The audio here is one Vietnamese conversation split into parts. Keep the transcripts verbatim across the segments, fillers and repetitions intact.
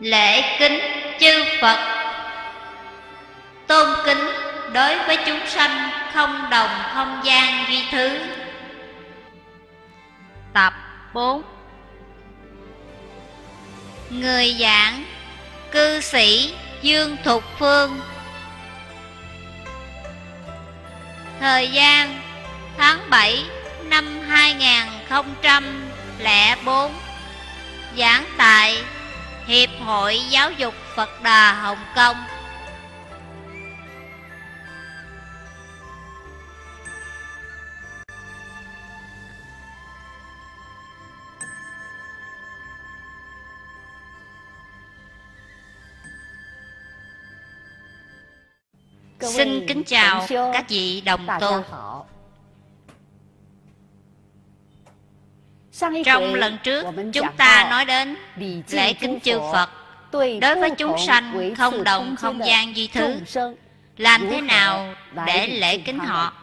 Lễ kính chư Phật. Tôn kính đối với chúng sanh không đồng không gian duy thứ. Tập bốn. Người giảng cư sĩ Dương Thục Phương. Thời gian tháng bảy năm hai nghìn không trăm lẻ bốn. Giảng tại Hiệp hội Giáo dục Phật Đà Hồng Kông. Xin kính chào các vị đồng tu. Trong lần trước chúng ta nói đến lễ kính chư Phật đối với chúng sanh không đồng không gian duy thứ. Làm thế nào để lễ kính họ?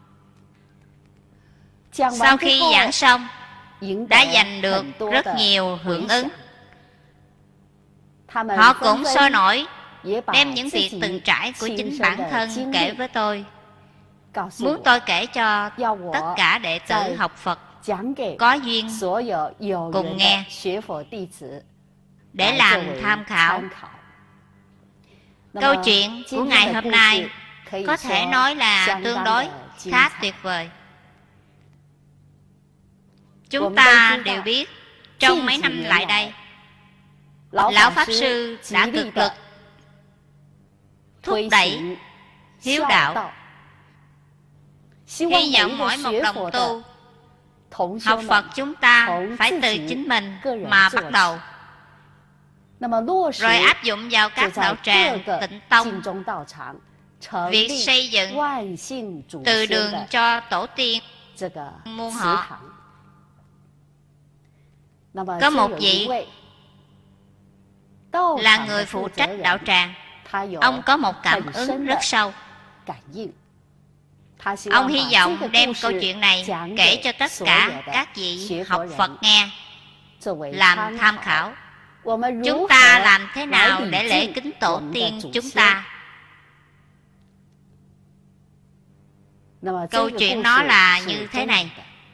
Sau khi giảng xong đã giành được rất nhiều hưởng ứng. Họ cũng sôi nổi đem những việc từng trải của chính bản thân kể với tôi, muốn tôi kể cho tất cả đệ tử học Phật có duyên cùng nghe để làm tham khảo. Câu chuyện của ngày hôm nay có thể nói là tương đối khá tuyệt vời. Chúng ta đều biết trong mấy năm lại đây, Lão Pháp Sư đã cực lực thúc đẩy hiếu đạo, hy vọng mỗi một đồng tu học Phật chúng ta phải từ chính mình mà bắt đầu, rồi áp dụng vào các đạo tràng tịnh tông việc xây dựng từ đường cho tổ tiên muôn họ. Có một vị là người phụ trách đạo tràng. Ông có một cảm ứng rất sâu. Ông hy vọng đem câu chuyện này kể cho tất cả các vị học Phật nghe, làm tham khảo. Chúng ta làm thế nào để lễ kính tổ tiên chúng ta? Câu chuyện nó là như thế này.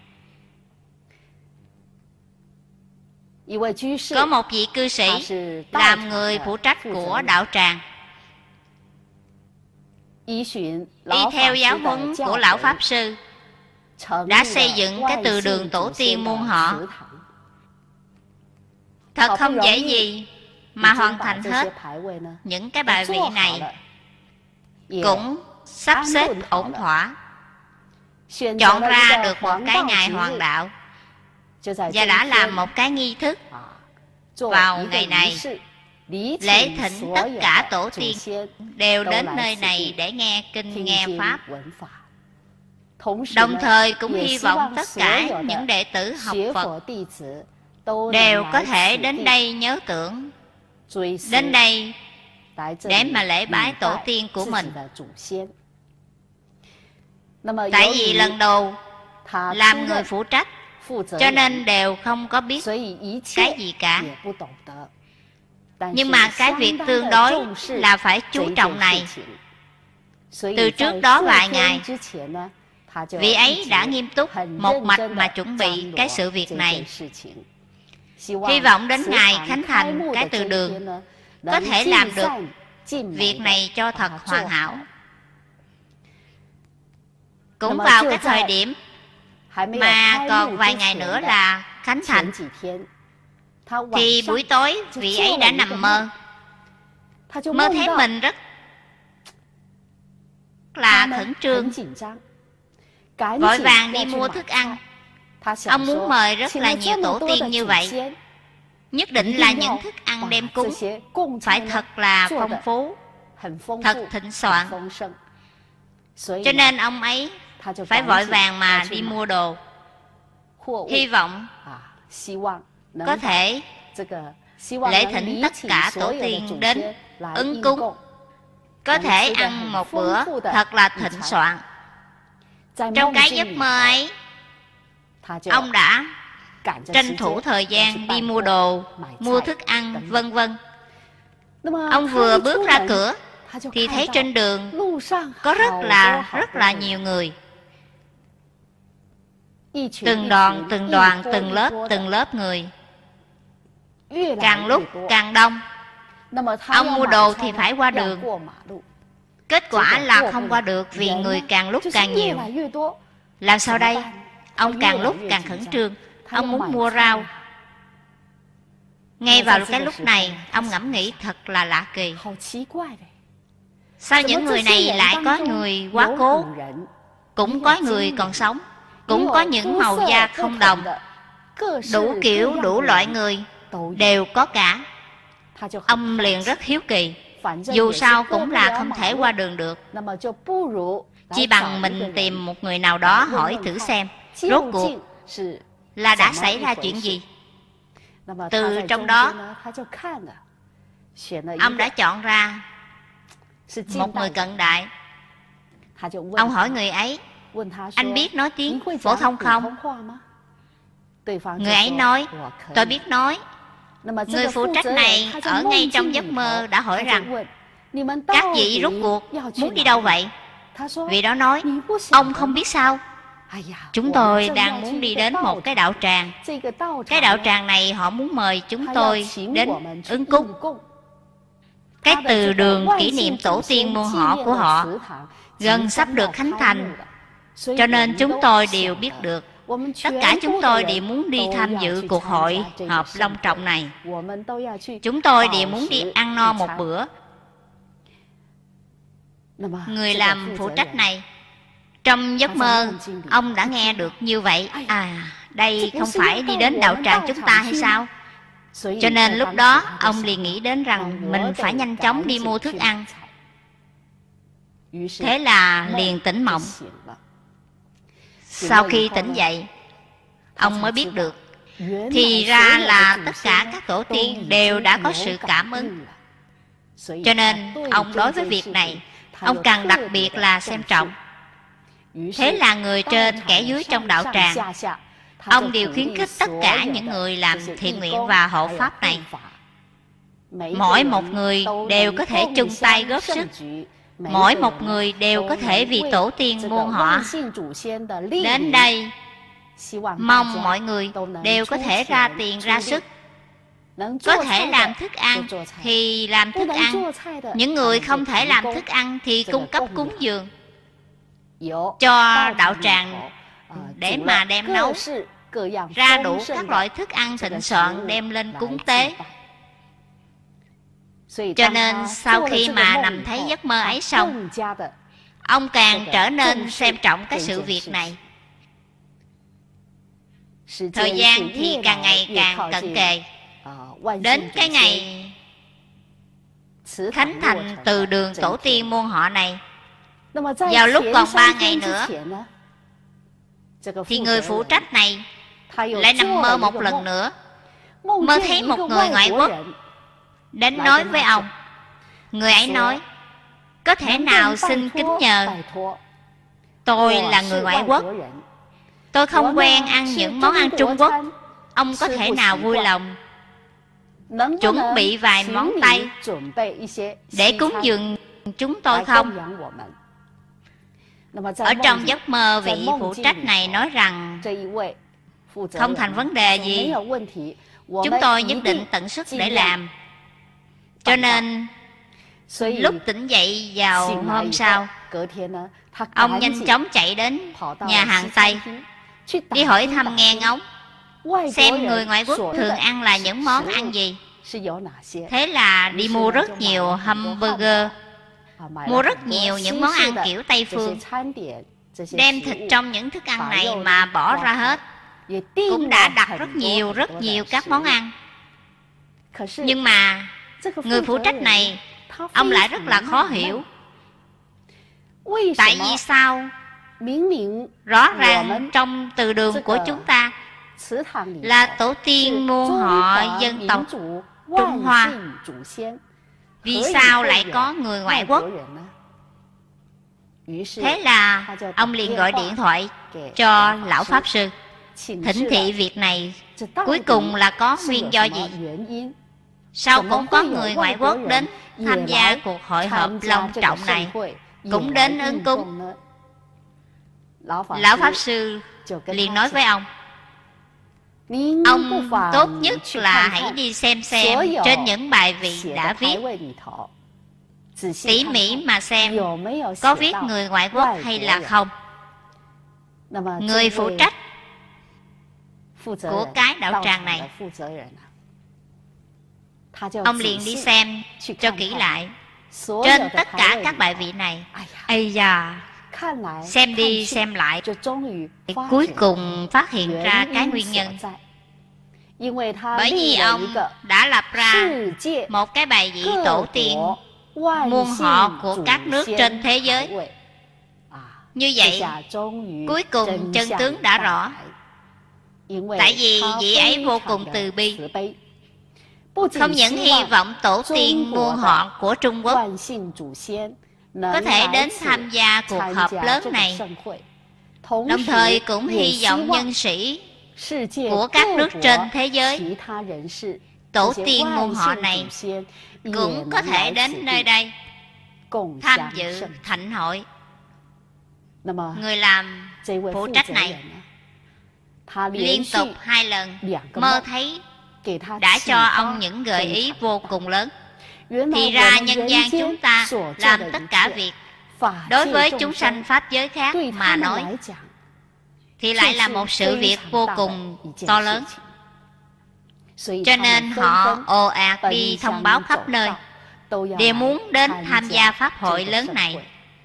Có một vị cư sĩ làm người phụ trách của đạo tràng, đi theo giáo huấn của Lão Pháp Sư, đã xây dựng cái từ đường tổ tiên muôn họ. Thật không dễ gì mà hoàn thành hết những cái bài vị này, cũng sắp xếp ổn thỏa, chọn ra được một cái ngày hoàng đạo, và đã làm một cái nghi thức vào ngày này, lễ thỉnh tất cả tổ tiên đều đến nơi này để nghe kinh nghe Pháp. Đồng thời cũng hy vọng tất cả những đệ tử học Phật đều có thể đến đây nhớ tưởng, đến đây để mà lễ bái tổ tiên của mình. Tại vì lần đầu làm người phụ trách, cho nên đều không có biết cái gì cả. Nhưng mà cái việc tương đối là phải chú trọng này. Từ trước đó vài ngày, vị ấy đã nghiêm túc một mạch mà chuẩn bị cái sự việc này. Hy vọng đến ngày khánh thành cái từ đường có thể làm được việc này cho thật hoàn hảo. Cũng vào cái thời điểm mà còn vài ngày nữa là khánh thành, thì buổi tối vị ấy đã nằm mơ. Mơ thấy mình rất là khẩn trương, vội vàng đi mua thức ăn. Ông muốn mời rất là nhiều tổ tiên như vậy, nhất định là những thức ăn đem cúng phải thật là phong phú, thật thịnh soạn. Cho nên ông ấy phải vội vàng mà đi mua đồ, hy vọng có thể lễ thỉnh tất cả tổ tiên đến ứng cúng, có thể ăn một bữa thật là thịnh soạn. Trong cái giấc mơ ấy, ông đã tranh thủ thời gian đi mua đồ, mua thức ăn, vân vân. Ông vừa bước ra cửa thì thấy trên đường có rất là rất là nhiều người. Từng đoàn, từng đoàn, từng lớp, từng lớp người. Càng lúc càng đông. Ông mua đồ thì phải qua đường. Kết quả là không qua được vì người càng lúc càng nhiều. Làm sao đây? Ông càng lúc càng khẩn trương. Ông muốn mua rau. Ngay vào cái lúc này, ông ngẫm nghĩ thật là lạ kỳ. Sao những người này lại có người quá cố, cũng có người còn sống, cũng có những màu da không đồng, đủ kiểu đủ loại người đều có cả. Ông liền rất hiếu kỳ. Dù sao cũng là không thể qua đường được, chỉ bằng mình tìm một người nào đó hỏi thử xem rốt cuộc là đã xảy ra chuyện gì. Từ trong đó, ông đã chọn ra một người cận đại. Ông hỏi người ấy, anh biết nói tiếng phổ thông không? Người ấy nói, tôi biết nói. Người phụ trách này ở ngay trong giấc mơ đã hỏi rằng, các vị rốt cuộc muốn đi đâu vậy? Vị đó nói, ông không biết sao? Chúng tôi đang muốn đi đến một cái đạo tràng. Cái đạo tràng này họ muốn mời chúng tôi đến ứng cúng. Cái từ đường kỷ niệm tổ tiên muôn họ của họ gần sắp được khánh thành, cho nên chúng tôi đều biết được. Tất cả chúng tôi đều muốn đi tham dự cuộc hội họp long trọng này. Chúng tôi đều muốn đi ăn no một bữa. Người làm phụ trách này, trong giấc mơ, ông đã nghe được như vậy. À, đây không phải đi đến đạo tràng chúng ta hay sao? Cho nên lúc đó, ông liền nghĩ đến rằng mình phải nhanh chóng đi mua thức ăn. Thế là liền tỉnh mộng. Sau khi tỉnh dậy, ông mới biết được, thì ra là tất cả các tổ tiên đều đã có sự cảm ứng. Cho nên, ông đối với việc này, ông càng đặc biệt là xem trọng. Thế là người trên kẻ dưới trong đạo tràng, ông đều khuyến khích tất cả những người làm thiện nguyện và hộ pháp này. Mỗi một người đều có thể chung tay góp sức. Mỗi một người đều có thể vì tổ tiên muôn họ đến đây. Mong mọi người đều có thể ra tiền ra sức. Có thể làm thức ăn thì làm thức ăn. Những người không thể làm thức ăn thì cung cấp cúng dường cho đạo tràng để mà đem nấu ra đủ các loại thức ăn thịnh soạn đem lên cúng tế. Cho nên sau khi mà nằm thấy giấc mơ ấy xong, ông càng trở nên xem trọng cái sự việc này. Thời gian thì càng ngày càng cận kề. Đến cái ngày khánh thành từ đường tổ tiên muôn họ này, vào lúc còn ba ngày nữa, thì người phụ trách này lại nằm mơ một lần nữa. Mơ thấy một người ngoại quốc đến nói với ông. Người ấy nói, có thể nào xin kính nhờ, tôi là người ngoại quốc, tôi không quen ăn những món ăn Trung Quốc. Ông có thể nào vui lòng chuẩn bị vài món Tây để cúng dường chúng tôi không? Ở trong giấc mơ, vị phụ trách này nói rằng không thành vấn đề gì, chúng tôi nhất định tận sức để làm. Cho nên lúc tỉnh dậy vào hôm sau, ông nhanh chóng chạy đến nhà hàng Tây, đi hỏi thăm nghe ngóng xem người ngoại quốc thường ăn là những món ăn gì. Thế là đi mua rất nhiều hamburger, mua rất nhiều những món ăn kiểu Tây phương, đem thịt trong những thức ăn này mà bỏ ra hết. Cũng đã đặt rất nhiều rất nhiều các món ăn. Nhưng mà người phụ trách này, ông lại rất là khó hiểu. Tại vì sao rõ ràng trong từ đường của chúng ta là tổ tiên muôn họ dân tộc Trung Hoa, vì sao lại có người ngoại quốc? Thế là ông liền gọi điện thoại cho lão pháp sư, thỉnh thị việc này cuối cùng là có nguyên do gì. Sao cũng có người ngoại quốc đến tham gia cuộc hội họp long trọng này, cũng đến ứng cúng. Lão Pháp Sư liền nói với ông, ông tốt nhất là hãy đi xem xem trên những bài vị đã viết, tỉ mỉ mà xem có viết người ngoại quốc hay là không. Người phụ trách của cái đạo tràng này, ông liền đi xem cho kỹ lại trên tất cả các bài vị này. Ây da, xem đi xem lại, cuối cùng phát hiện ra cái nguyên nhân. Bởi vì ông đã lập ra một cái bài vị tổ tiên muôn họ của các nước trên thế giới. Như vậy, cuối cùng chân tướng đã rõ. Tại vì vị ấy vô cùng từ bi, không những hy vọng tổ tiên muôn họ của Trung Quốc có thể đến tham gia cuộc họp lớn này, đồng thời cũng hy vọng nhân sĩ của các nước trên thế giới, tổ tiên muôn họ này cũng có thể đến nơi đây tham dự thịnh hội. Người làm phụ trách này liên tục hai lần mơ thấy đã cho ông những gợi ý vô cùng lớn. Thì ra nhân gian chúng ta làm tất cả việc đối với chúng sanh pháp giới khác mà nói thì lại là một sự việc vô cùng to lớn. Cho nên họ ồ ạt đi thông báo khắp nơi, đều muốn đến tham gia pháp hội lớn này.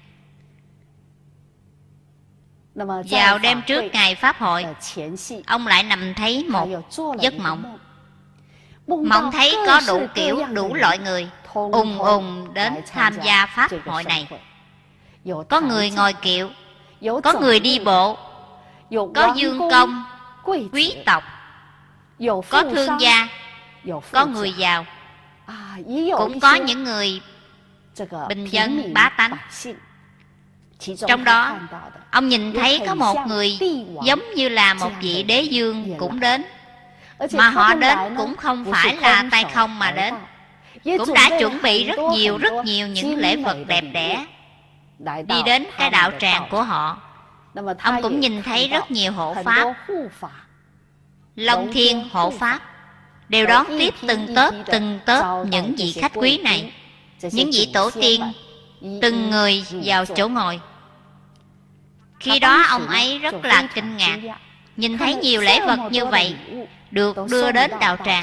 Vào đêm trước ngày pháp hội, ông lại nằm thấy một giấc mộng. Mộng thấy có đủ kiểu đủ loại người ùng ùng đến tham gia pháp hội này. Có người ngồi kiệu, có người đi bộ, có vương công, quý tộc, có thương gia, có người giàu, cũng có những người bình dân bá tánh. Trong đó, ông nhìn thấy có một người giống như là một vị đế vương cũng đến. Mà họ đến cũng không phải là tay không mà đến, cũng đã chuẩn bị rất nhiều rất nhiều những lễ vật đẹp đẽ đi đến cái đạo tràng của họ. Ông cũng nhìn thấy rất nhiều hộ pháp, Long Thiên hộ pháp đều đón tiếp từng tớp từng tớp những vị khách quý này, những vị tổ tiên, từng người vào chỗ ngồi. Khi đó ông ấy rất là kinh ngạc, nhìn thấy nhiều lễ vật như vậy được đưa đến đạo tràng.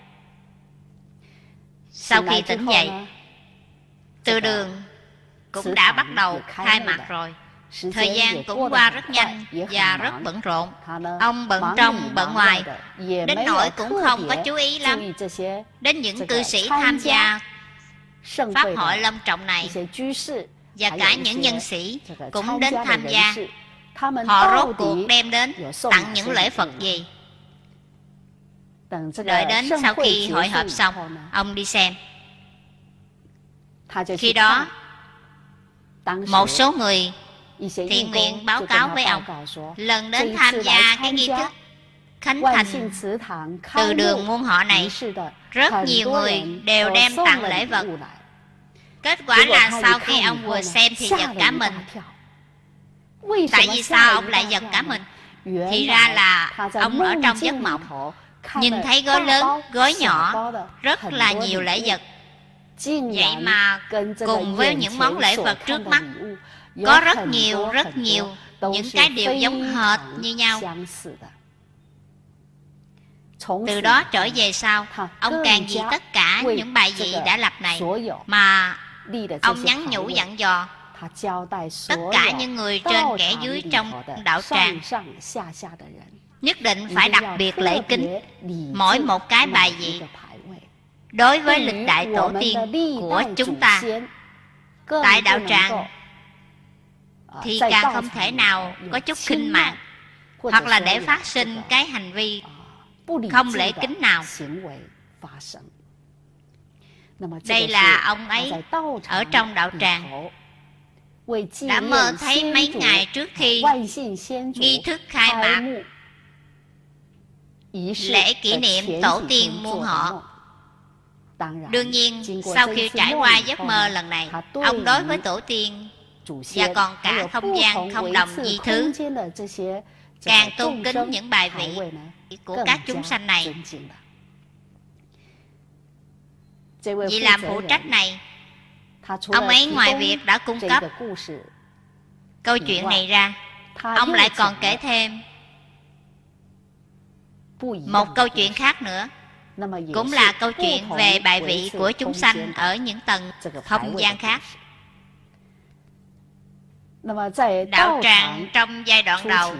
Sau khi tỉnh dậy, từ đường cũng đã bắt đầu khai mạc rồi. Thời gian cũng qua rất nhanh và rất bận rộn. Ông bận trong bận ngoài, đến nỗi cũng không có chú ý lắm đến những cư sĩ tham gia pháp hội long trọng này, và cả những nhân sĩ cũng đến tham gia. Họ rốt cuộc đem đến tặng những lễ vật gì. Đợi đến sau khi hội họp xong, ông đi xem. Khi đó, một số người thiện nguyện báo cáo với ông, lần đến tham gia cái nghi thức khánh thành từ đường muôn họ này, rất nhiều người đều đem tặng lễ vật. Kết quả là sau khi ông vừa xem thì giật cả mình. Tại vì sao ông lại giật cả mình? Thì ra là ông ở trong giấc mộng, nhìn thấy gói lớn, gói nhỏ, rất là nhiều lễ vật. Vậy mà cùng với những món lễ vật trước mắt, có rất nhiều, rất nhiều những cái điều giống hệt như nhau. Từ đó trở về sau, ông càng vì tất cả những bài vị đã lập này mà ông nhắn nhủ dặn dò tất cả những người trên kẻ dưới trong đạo tràng nhất định phải đặc biệt lễ kính mỗi một cái bài vị. Đối với lịch đại tổ tiên của chúng ta tại đạo tràng thì càng không thể nào có chút khinh mạng hoặc là để phát sinh cái hành vi không lễ kính nào. Đây là ông ấy ở trong đạo tràng đã mơ thấy mấy ngày trước khi nghi thức khai mạc lễ kỷ niệm tổ tiên muôn họ. Đương nhiên, sau khi trải qua giấc mơ lần này, ông đối với tổ tiên và còn cả không gian không đồng di thứ càng tôn kính những bài vị của các chúng sanh này. Vì làm phụ trách này, ông ấy ngoài việc đã cung cấp câu chuyện này ra, ông lại còn kể thêm một câu chuyện khác nữa, cũng là câu chuyện về bài vị của chúng sanh ở những tầng không gian khác. Đạo tràng trong giai đoạn đầu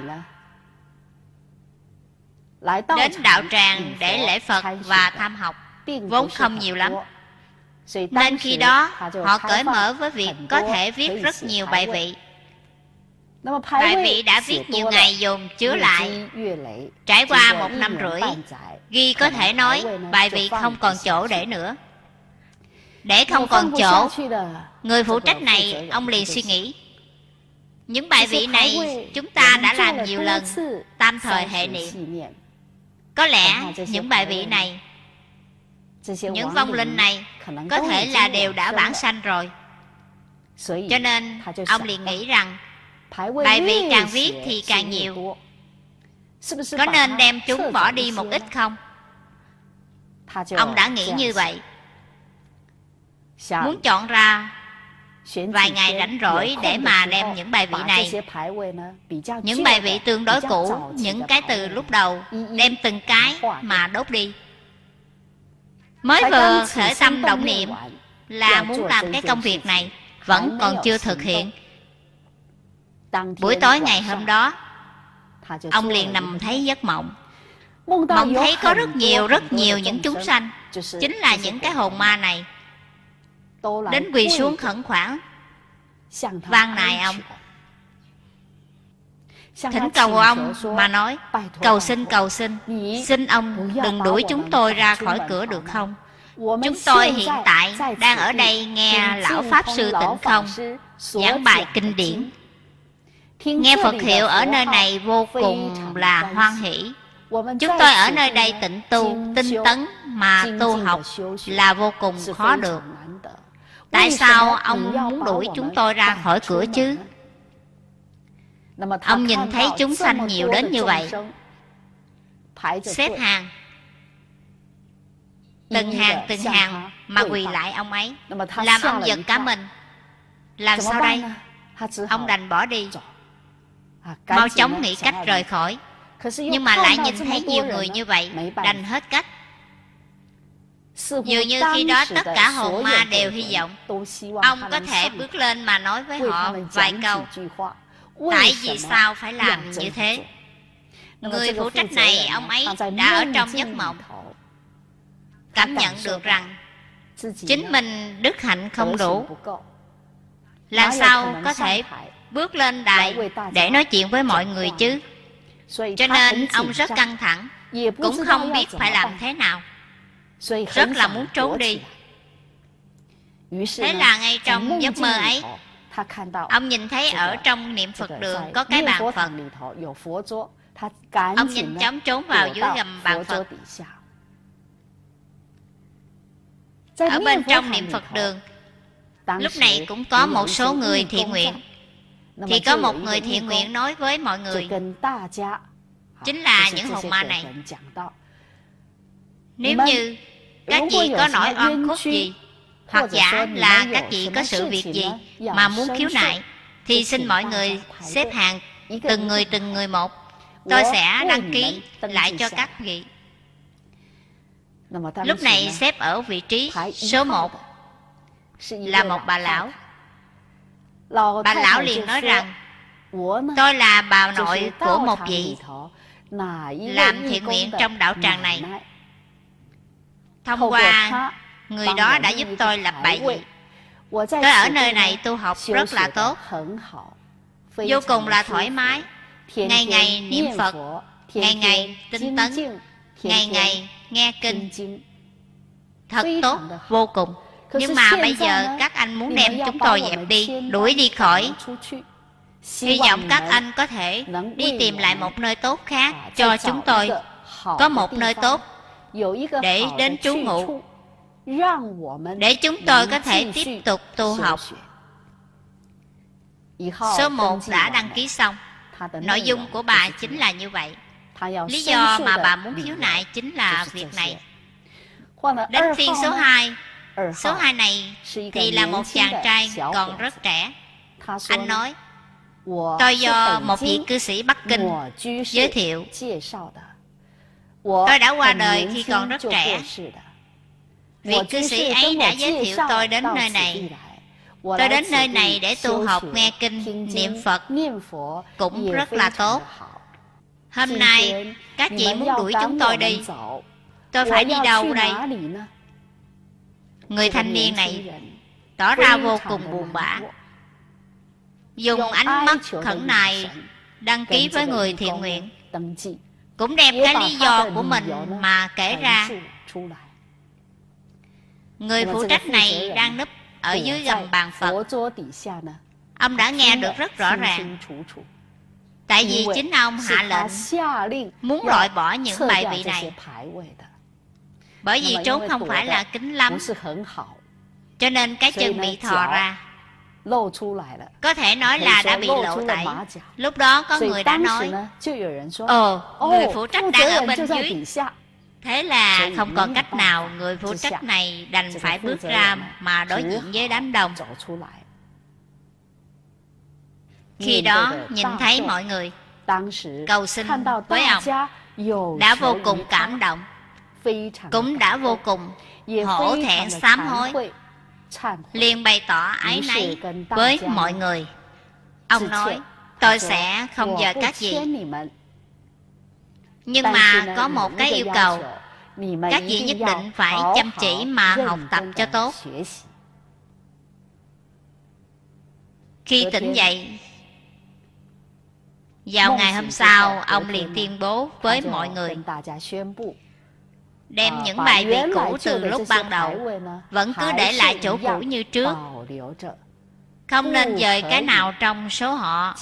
đến đạo tràng để lễ Phật và tham học vốn không nhiều lắm, nên khi đó họ cởi mở với việc có thể viết rất nhiều bài vị. Bài vị đã viết nhiều ngày dồn chứa lại, trải qua một năm rưỡi, ghi có thể nói bài vị không còn chỗ để nữa. Để không còn chỗ, người phụ trách này ông liền suy nghĩ, những bài vị này chúng ta đã làm nhiều lần, tam thời hệ niệm. Có lẽ những bài vị này, những vong linh này có thể là đều đã vãng sanh rồi. Cho nên ông liền nghĩ rằng bài vị càng viết thì càng nhiều, có nên đem chúng bỏ đi một ít không? Ông đã nghĩ như vậy, muốn chọn ra vài ngày rảnh rỗi để mà đem những bài vị này, những bài vị tương đối cũ, những cái từ lúc đầu, đem từng cái mà đốt đi. Mới vừa khởi tâm động niệm là muốn làm cái công việc này, vẫn còn chưa thực hiện. Buổi tối ngày hôm đó, ông liền nằm thấy giấc mộng. Mộng thấy có rất nhiều rất nhiều những chúng sanh, chính là những cái hồn ma này, đến quỳ xuống khẩn khoản van nài ông, thỉnh cầu ông mà nói, cầu xin cầu xin, xin ông đừng đuổi chúng tôi ra khỏi cửa được không? Chúng tôi hiện tại đang ở đây nghe lão Pháp Sư Tịnh Không giảng bài kinh điển, nghe Phật hiệu ở nơi này vô cùng là hoan hỷ. Chúng tôi ở nơi đây tịnh tu, tinh tấn mà tu học là vô cùng khó được. Tại sao ông muốn đuổi chúng tôi ra khỏi cửa chứ? Ông nhìn thấy chúng sanh nhiều đến như vậy, xếp hàng, từng hàng từng hàng mà quỳ lại ông ấy, làm ông giật cả mình. Làm sao đây? Ông đành bỏ đi, mau chóng nghĩ cách rời khỏi. Nhưng mà lại nhìn thấy nhiều người như vậy, đành hết cách. Dường như khi đó tất cả hồn ma đều hy vọng ông có thể bước lên mà nói với họ vài câu. Tại vì sao phải làm như thế? Người phụ trách này, ông ấy đã ở trong giấc mộng, cảm nhận được rằng chính mình đức hạnh không đủ, làm sao có thể bước lên đài để nói chuyện với mọi người chứ? Cho nên ông rất căng thẳng, cũng không biết phải làm thế nào, rất là muốn trốn đi. Thế là ngay trong giấc mơ ấy, ông nhìn thấy ở trong niệm Phật đường có cái bàn Phật. Ông nhanh chóng trốn vào dưới gầm bàn Phật. Ở bên trong niệm Phật đường, lúc này cũng có một số người thiện nguyện. Thì có một người thiện nguyện nói với mọi người, chính là những hồn ma này, nếu như các vị có nỗi oan khuất gì, hoặc giả là các vị có sự việc gì mà muốn khiếu nại, thì xin mọi người xếp hàng từng người từng người một, tôi sẽ đăng ký lại cho các vị. Lúc này xếp ở vị trí số một là một bà lão. Bà lão liền nói rằng, tôi là bà nội của một vị làm thiện nguyện trong đạo tràng này. Thông qua người đó đã giúp tôi lập bài vị. Tôi ở nơi này tu học rất là tốt, vô cùng là thoải mái, ngày ngày niệm Phật, ngày ngày tinh tấn, ngày ngày nghe kinh, thật tốt vô cùng. Nhưng mà bây giờ các anh muốn đem chúng tôi dẹp đi, đuổi đi khỏi. Hy vọng các anh có thể đi tìm lại một nơi tốt khác cho chúng tôi, có một nơi tốt để đến trú ngụ. để chúng tôi có thể tiếp tục tu học. Số một đã đăng ký xong. Nội dung của bà chính là như vậy. Lý do mà bà muốn khiếu nại chính là việc này. Đến phiên số hai. Số hai này thì là một chàng trai còn rất trẻ. Anh nói, tôi do một vị cư sĩ Bắc Kinh giới thiệu. Tôi đã qua đời khi còn rất trẻ. Vị cư sĩ ấy đã giới thiệu tôi đến nơi này. Tôi đến nơi này để tu học, nghe kinh, niệm Phật cũng rất là tốt. Hôm nay các chị muốn đuổi chúng tôi đi. Tôi phải đi đâu đây? Người thanh niên này tỏ ra vô cùng buồn bã, dùng ánh mắt khẩn nài đăng ký với người thiện nguyện, cũng đem cái lý do của mình mà kể ra. Người phụ trách này đang núp ở dưới gầm bàn Phật. Ông đã nghe được rất rõ ràng. Tại vì chính ông hạ lệnh muốn loại bỏ những bài vị này. Bởi vì trốn không phải là kính lắm, cho nên cái chân bị thò ra. Có thể nói là đã bị lộ tẩy. Lúc đó có người đã nói, ồ, người phụ trách đang ở bên dưới. Thế là không còn cách nào, người phụ trách này đành phải bước ra mà đối diện với đám đông. Khi đó nhìn thấy mọi người cầu xin với ông, đã vô cùng cảm động, cũng đã vô cùng hổ thẹn sám hối, liền bày tỏ áy náy với mọi người. Ông nói, tôi sẽ không dời các vị, nhưng mà có một cái yêu cầu, các vị nhất định phải chăm chỉ mà học tập cho tốt. Khi tỉnh dậy, vào ngày hôm sau, ông liền tuyên bố với mọi người, đem những bài vị cũ từ lúc ban đầu vẫn cứ để lại chỗ cũ như trước, không nên dời cái nào trong số họ.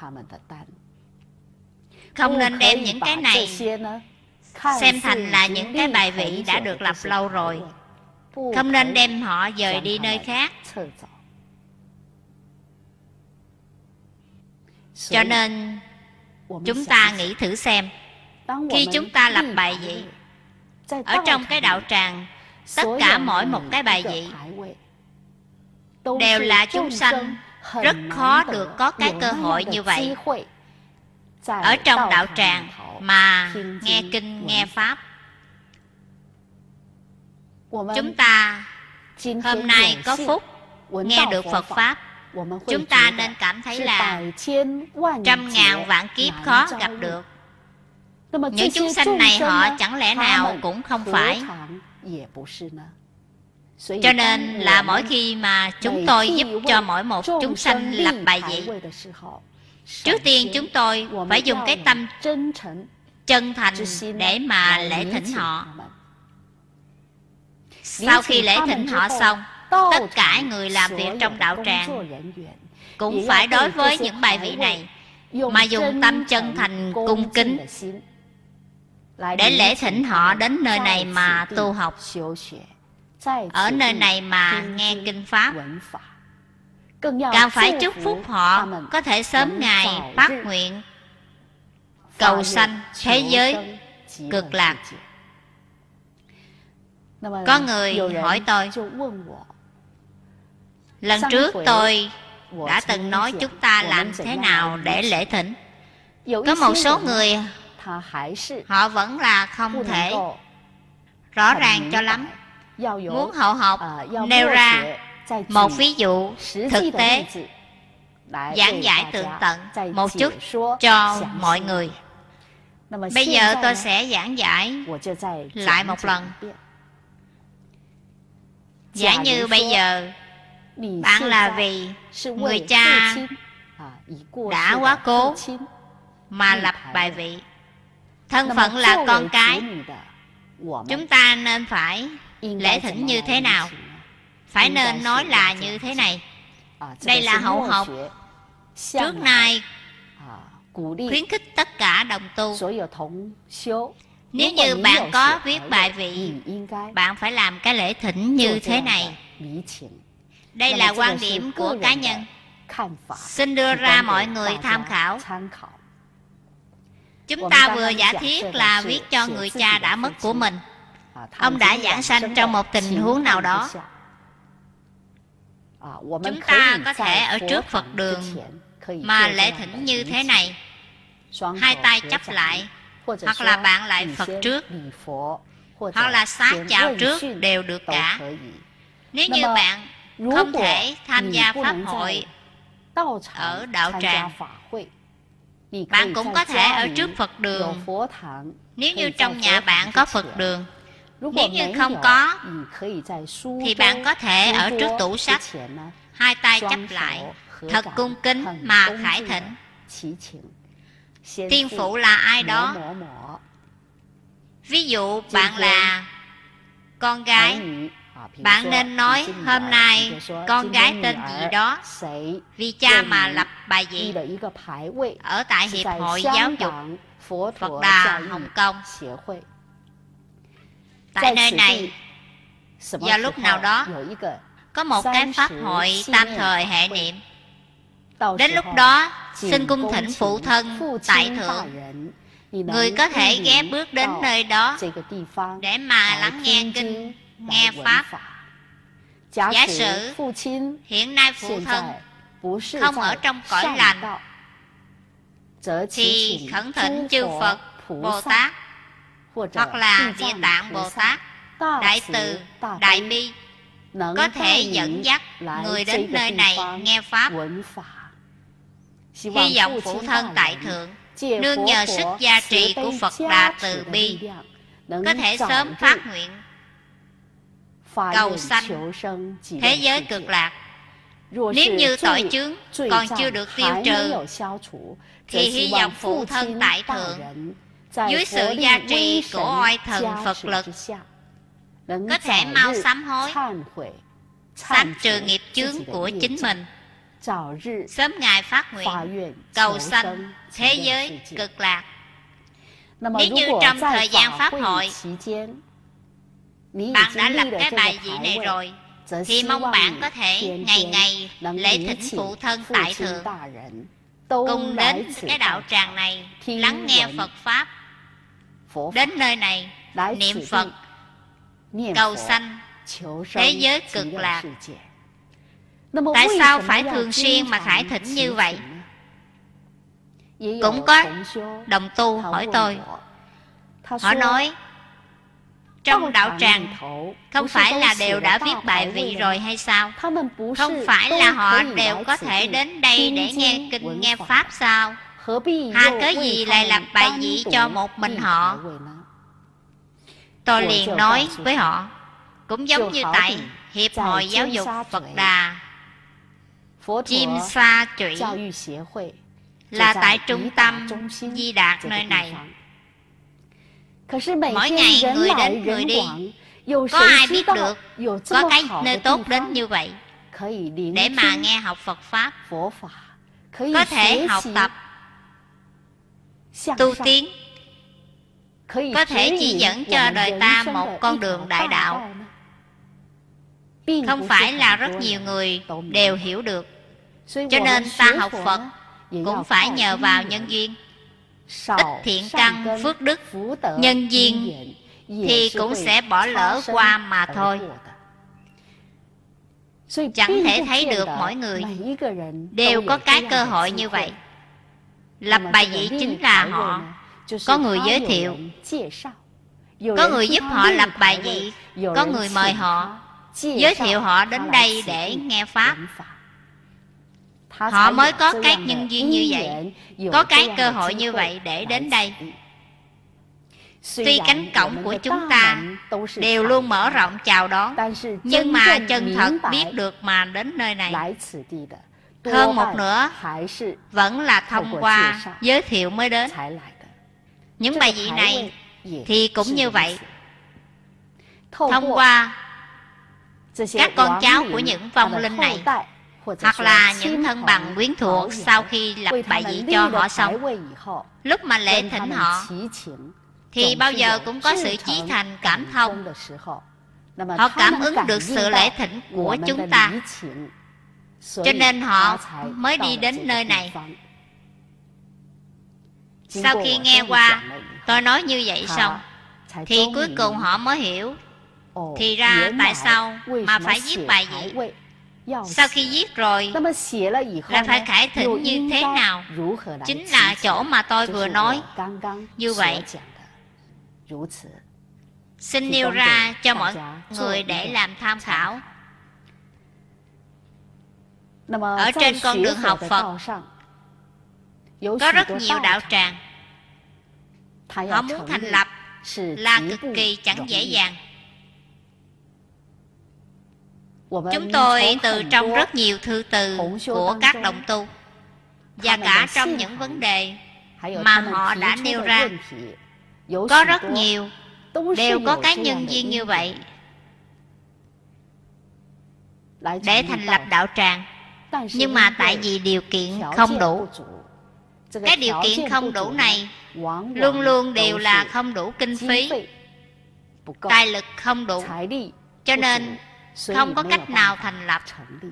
Không nên đem những cái này xem thành là những cái bài vị đã được lập lâu rồi. Không nên đem họ dời đi nơi khác. Cho nên chúng ta nghĩ thử xem, khi chúng ta lập bài vị ở trong cái đạo tràng, tất cả mỗi một cái bài vị đều là chúng sanh rất khó được có cái cơ hội như vậy ở trong đạo tràng mà nghe kinh nghe pháp. Chúng ta hôm nay có phúc nghe được Phật pháp, chúng ta nên cảm thấy là trăm ngàn vạn kiếp khó gặp được. Những chúng sanh này họ chẳng lẽ nào cũng không phải. Cho nên là mỗi khi mà chúng tôi giúp cho mỗi một chúng sanh lập bài vị, trước tiên chúng tôi phải dùng cái tâm chân thành để mà lễ thỉnh họ. Sau khi lễ thỉnh họ xong, tất cả người làm việc trong đạo tràng cũng phải đối với những bài vị này mà dùng tâm chân thành cung kính để lễ thỉnh họ đến nơi này mà tu học, ở nơi này mà nghe kinh pháp. Càng phải chúc phúc họ có thể sớm ngày phát nguyện cầu sanh thế giới cực lạc. Có người hỏi tôi, lần trước tôi đã từng nói chúng ta làm thế nào để lễ thỉnh. Có một số người họ vẫn là không thể rõ ràng cho lắm. Muốn hậu học nêu ra một ví dụ thực tế, giảng giải tường tận một chút cho mọi người. Bây giờ tôi sẽ giảng giải lại một lần. Giả như bây giờ bạn là vì người cha đã quá cố mà lập bài vị, thân phận là con cái, chúng ta nên phải lễ thỉnh như thế nào? Phải nên nói là như thế này. Đây là hậu học trước nay khuyến khích tất cả đồng tu Nếu như bạn có viết bài vị, bạn phải làm cái lễ thỉnh như thế này. Đây là quan điểm của cá nhân, xin đưa ra mọi người tham khảo. Chúng ta vừa giả thiết là viết cho người cha đã mất của mình. Ông đã giảng sanh trong một tình huống nào đó. Chúng ta có thể ở trước Phật đường mà lễ thỉnh như thế này, hai tay chắp lại, hoặc là bạn lại Phật trước, hoặc là sát chào trước đều được cả. Nếu như bạn không thể tham gia pháp hội ở đạo tràng, bạn cũng có thể ở trước Phật đường. Nếu như trong nhà bạn có Phật đường, nếu như không có, thì bạn có thể ở trước tủ sách, hai tay chắp lại, thật cung kính mà khải thỉnh. Tiên phụ là ai đó. Ví dụ bạn là con gái, bạn nên nói hôm nay con gái tên gì đó, vì cha mà lập bài vị ở tại Hiệp hội Giáo dục Phật Đà Hồng Kông. Tại nơi này, vào lúc nào đó, có một cái pháp hội tam thời hệ niệm. Đến lúc đó, xin cung thỉnh phụ thân tại thượng. Người có thể ghé bước đến nơi đó để mà lắng nghe kinh, nghe pháp. Giả sử hiện nay phụ thân không ở trong cõi lành, thì khẩn thỉnh chư Phật, Bồ Tát, hoặc là Địa Tạng Bồ Tát, Đại Từ, Đại Bi, có thể dẫn dắt người đến nơi này nghe pháp. Hy vọng phụ thân tại thượng nương nhờ sức gia trì của Phật Đà Từ Bi, có thể sớm phát nguyện cầu sanh thế giới cực lạc. Nếu như tội chướng còn chưa được tiêu trừ, thì hy vọng phụ thân tại thượng dưới sự gia trì của oai thần Phật lực có thể mau sám hối, sám trừ nghiệp chướng của chính mình, sớm ngày phát nguyện cầu sanh thế giới cực lạc. Nếu như trong thời gian pháp hội bạn đã lập cái bài vị này rồi, thì mong bạn có thể ngày ngày lễ thỉnh phụ thân tại thượng cùng đến cái đạo tràng này lắng nghe Phật pháp. Đến nơi này niệm Phật cầu sanh thế giới cực lạc. Tại sao phải thường xuyên mà khải thỉnh như vậy? Cũng có đồng tu hỏi tôi. Họ nói trong đạo tràng không phải là đều đã viết bài vị rồi hay sao? Không phải là họ đều có thể đến đây để nghe kinh nghe pháp sao? Hà cớ gì lại làm bài vị cho một mình họ? Tôi liền nói với họ, cũng giống như tại Hiệp hội Giáo dục Phật Đà Chim Sa Trụy, là tại trung tâm Di Đạt nơi này. Mỗi ngày người đến người đi, có ai biết được có cái nơi tốt đến như vậy để mà nghe học Phật Pháp, có thể học tập tu tiến, có thể chỉ dẫn cho đời ta một con đường đại đạo. Không phải là rất nhiều người đều hiểu được. Cho nên ta học Phật cũng phải nhờ vào nhân duyên. Ít thiện căn, phước đức, nhân duyên thì cũng sẽ bỏ lỡ qua mà thôi. Chẳng thể thấy được mỗi người đều có cái cơ hội như vậy. Lập bài vị chính là họ. Có người giới thiệu, có người giúp họ lập bài vị, có người mời họ, giới thiệu họ đến đây để nghe pháp. Họ mới có cái nhân duyên như vậy, có cái cơ hội như vậy để đến đây. Tuy cánh cổng của chúng ta đều luôn mở rộng chào đón, nhưng mà chân thật biết được mà đến nơi này, hơn một nửa vẫn là thông qua giới thiệu mới đến. Những bài vị này thì cũng như vậy. Thông qua các con cháu của những vong linh này, hoặc là những thân bằng quyến thuộc, sau khi lập bài vị cho họ xong, lúc mà lễ thỉnh họ thì bao giờ cũng có sự chí thành cảm thông. Họ cảm ứng được sự lễ thỉnh của chúng ta, cho nên họ mới đi đến nơi này. Sau khi nghe qua tôi nói như vậy xong, thì cuối cùng họ mới hiểu, thì ra tại sao mà phải viết bài vị. Sau khi viết rồi là phải khải thỉnh như thế nào, chính là chỗ mà tôi vừa nói. Như vậy xin nêu ra cho mọi người để làm tham khảo. Ở trên con đường học Phật có rất nhiều đạo tràng. Họ muốn thành lập là cực kỳ chẳng dễ dàng. Chúng tôi từ trong rất nhiều thư từ của các đồng tu, và cả trong những vấn đề mà họ đã nêu ra, có rất nhiều đều có cái nhân duyên như vậy để thành lập đạo tràng. Nhưng mà tại vì điều kiện không đủ. Cái điều kiện không đủ này luôn luôn đều là không đủ kinh phí, tài lực không đủ, cho nên không có cách nào thành lập.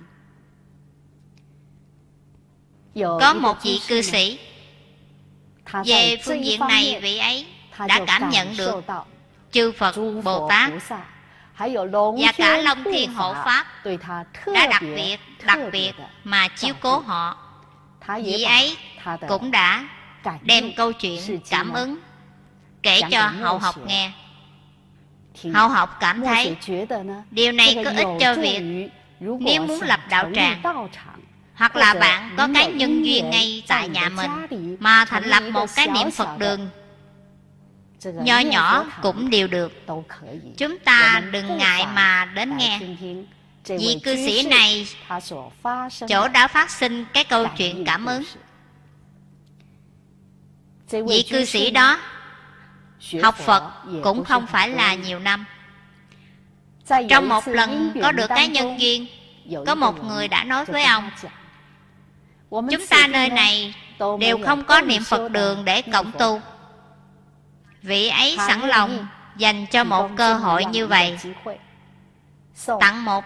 Có một vị cư sĩ về phương diện này, vị ấy đã cảm nhận được chư Phật, Bồ Tát và cả Long Thiên Hộ Pháp đã đặc biệt, đặc biệt mà chiếu cố họ. Vị ấy cũng đã đem câu chuyện cảm ứng kể cho hậu học nghe. Hậu học cảm thấy điều này có ích cho việc nếu muốn lập đạo tràng, hoặc là bạn có cái nhân duyên ngay tại nhà mình mà thành lập một cái niệm Phật đường nho nhỏ cũng đều được. Chúng ta đừng ngại mà đến nghe. Vị cư sĩ này chỗ đã phát sinh cái câu chuyện cảm ứng. Vị cư sĩ đó học Phật cũng không phải là nhiều năm. Trong một lần có được cái nhân duyên, có một người đã nói với ông, chúng ta nơi này đều không có niệm Phật đường để cộng tu. Vị ấy sẵn lòng dành cho một cơ hội như vậy, tặng một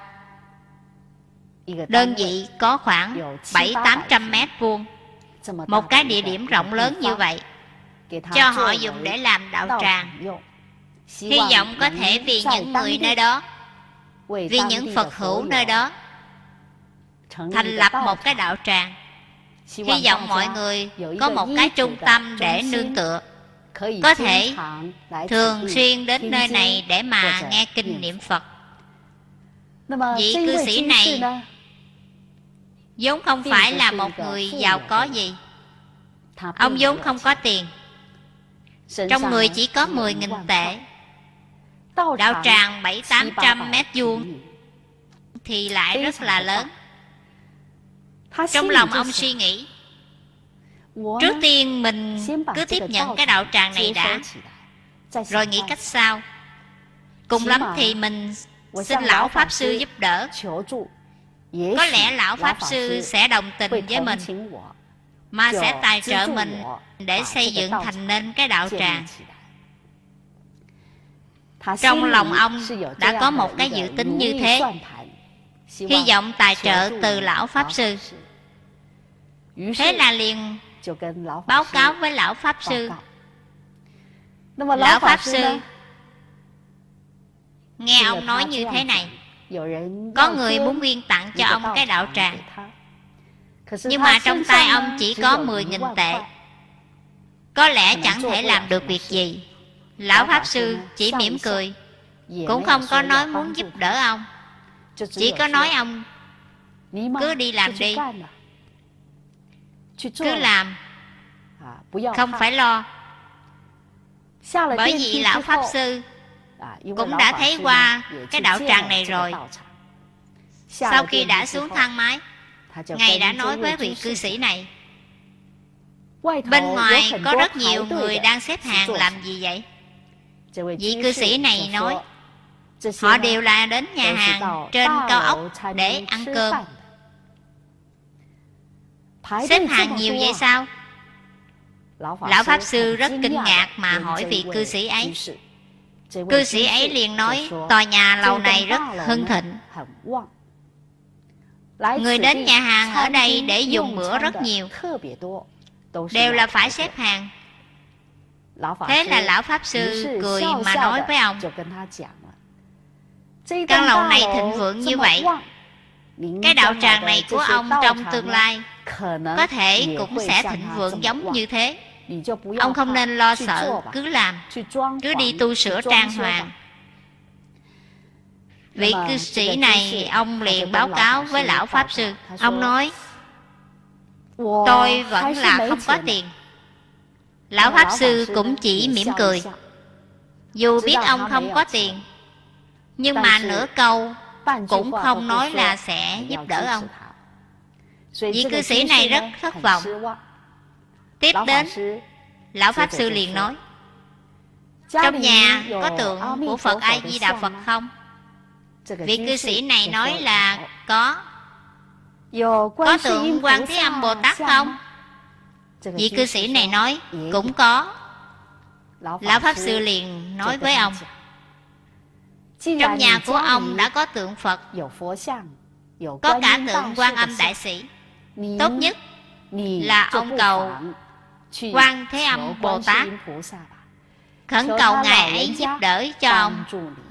đơn vị có khoảng bảy tám trăm mét vuông, một cái địa điểm rộng lớn như vậy, cho họ dùng để làm đạo tràng. Hy vọng có thể vì những người nơi đó, vì những Phật hữu nơi đó, thành lập một cái đạo tràng. Hy vọng mọi người có một cái trung tâm để nương tựa, có thể thường xuyên đến nơi này để mà nghe kinh niệm Phật. Vị cư sĩ này vốn không phải là một người giàu có gì. Ông vốn không có tiền, trong người chỉ có mười nghìn tệ. Đạo tràng bảy tám trăm mét vuông thì lại rất là lớn. Trong lòng ông suy nghĩ, trước tiên mình cứ tiếp nhận cái đạo tràng này đã, rồi nghĩ cách sau. Cùng lắm thì mình xin lão Pháp Sư giúp đỡ. Có lẽ lão Pháp Sư sẽ đồng tình với mình, mà sẽ tài trợ mình để xây dựng thành nên cái đạo tràng. Trong lòng ông đã có một cái dự tính như thế, hy vọng tài trợ từ lão Pháp Sư. Thế là liền báo cáo với lão Pháp Sư. Lão Pháp Sư nghe ông nói như thế này, có người muốn quyên tặng cho ông cái đạo tràng, nhưng mà trong tay ông chỉ có mười nghìn tệ, có lẽ chẳng thể làm được việc gì. Lão Pháp Sư chỉ mỉm cười, cũng không có nói muốn giúp đỡ ông, chỉ có nói ông cứ đi làm đi, cứ làm, không phải lo. Bởi vì lão Pháp Sư cũng đã thấy qua cái đạo tràng này rồi. Sau khi đã xuống thang máy, Ngài đã nói với vị cư sĩ này, bên ngoài có rất nhiều người đang xếp hàng làm gì vậy? Vị cư sĩ này nói, họ đều là đến nhà hàng trên cao ốc để ăn cơm. Xếp hàng nhiều vậy sao? Lão Pháp Sư rất kinh ngạc mà hỏi vị cư sĩ ấy. Cư sĩ ấy liền nói, tòa nhà lầu này rất hưng thịnh. Người đến nhà hàng ở đây để dùng bữa rất nhiều, đều là phải xếp hàng. Thế là Lão Pháp Sư cười mà nói với ông, căn lầu này thịnh vượng như vậy, cái đạo tràng này của ông trong tương lai có thể cũng sẽ thịnh vượng giống như thế. Ông không nên lo sợ, cứ làm, cứ đi tu sửa trang hoàng. Vị cư sĩ này ông liền báo cáo với Lão Pháp Sư. Ông nói, tôi vẫn là không có tiền. Lão Pháp Sư cũng chỉ mỉm cười. Dù biết ông không có tiền, nhưng mà nửa câu cũng không nói là sẽ giúp đỡ ông. Vị cư sĩ này rất thất vọng. Tiếp đến, Lão Pháp Sư liền nói, trong nhà có tượng của Phật A Di Đà Phật không? Vị cư sĩ này nói là có. Có tượng Quan Thế Âm Bồ Tát không? Vị cư sĩ này nói cũng có. Lão Pháp Sư liền nói với ông, trong nhà của ông đã có tượng Phật, có cả tượng Quan Âm Đại Sĩ. Tốt nhất là ông cầu Quan Thế Âm Bồ Tát, khẩn cầu Ngài ấy giúp đỡ cho ông,